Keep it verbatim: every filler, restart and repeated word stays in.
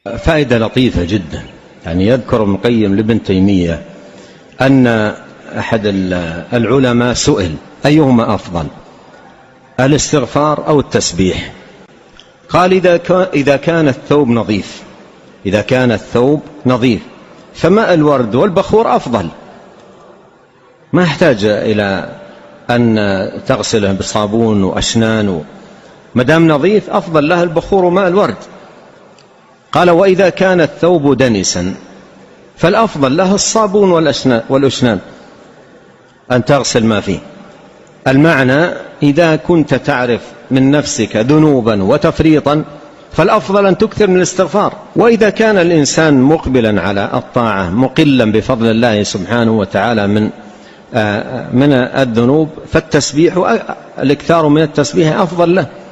فائدة لطيفة جدا. يعني يذكر ابن القيم لابن تيمية أن أحد العلماء سئل أيهما أفضل، الاستغفار أو التسبيح؟ قال إذا كان الثوب نظيف إذا كان الثوب نظيف فماء الورد والبخور أفضل، ما يحتاج إلى أن تغسله بصابون وأشنان، مدام نظيف أفضل له البخور وماء الورد. قال وإذا كان الثوب دنسا فالأفضل له الصابون والأشنان أن تغسل ما فيه. المعنى إذا كنت تعرف من نفسك ذنوبا وتفريطا فالأفضل أن تكثر من الاستغفار. وإذا كان الإنسان مقبلا على الطاعة مقلا بفضل الله سبحانه وتعالى من من الذنوب فالتسبيح، الإكثار من التسبيح أفضل له.